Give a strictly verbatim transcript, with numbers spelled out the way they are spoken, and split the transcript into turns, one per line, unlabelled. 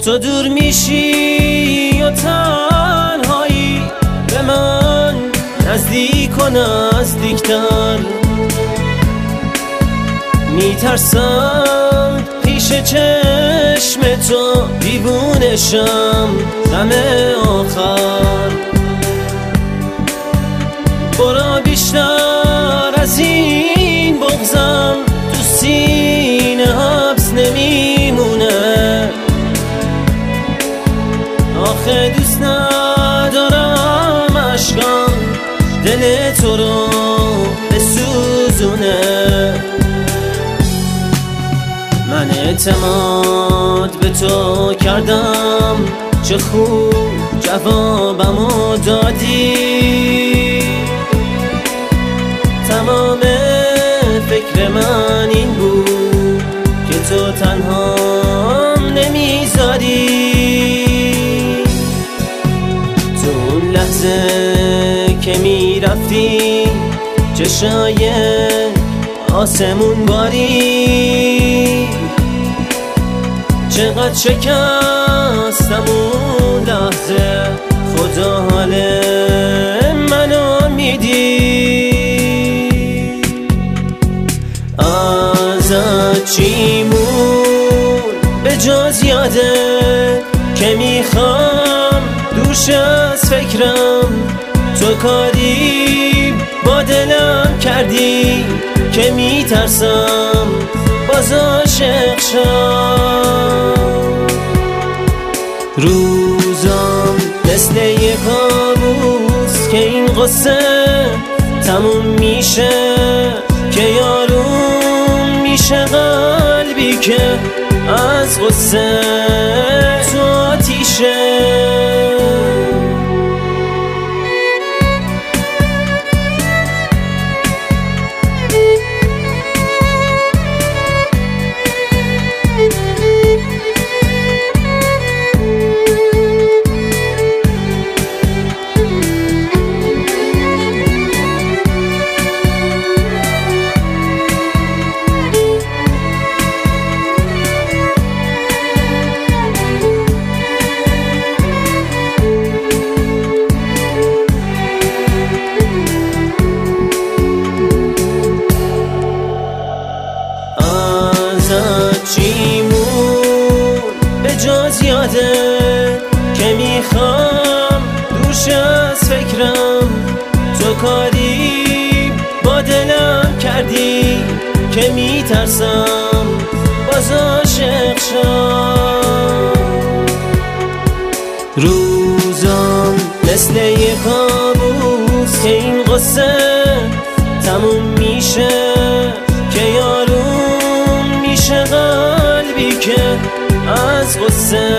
تو دور میشی و تنهایی به من نزدیک و نزدیکتر میترسم پیش چشم تو دیوونشم غم آخر برا بیشتر از این بغضم تو سینه حبس نمیمونه آخه دوست ندارم عشقم دل تو رو بسوزونه من اعتماد به تو کردم چه خوب جوابمو دادی تمام فکر من این بود که تو تنهام نمیذاری تو اون لحظه که میرفتی چشای آسمون باری چقدر شکستم اون لحظه خدا حال منو میدی ازت چی مون به جز یاده که میخوام دوش از فکرم تو کاری با دلم کردی که میترسم باز عاشق شم روزم مثل یه کابوس که این قصه تموم میشه که یارون میشه قلبی که از قصه تو آتیشه چی مون به جز یاده که میخوام دوش از فکرم تو کاری با دلم کردی که میترسم باز عاشق شم روزم مثل یه کابوس که این قصه تموم میشه که یارون میشه قلبی که از قصه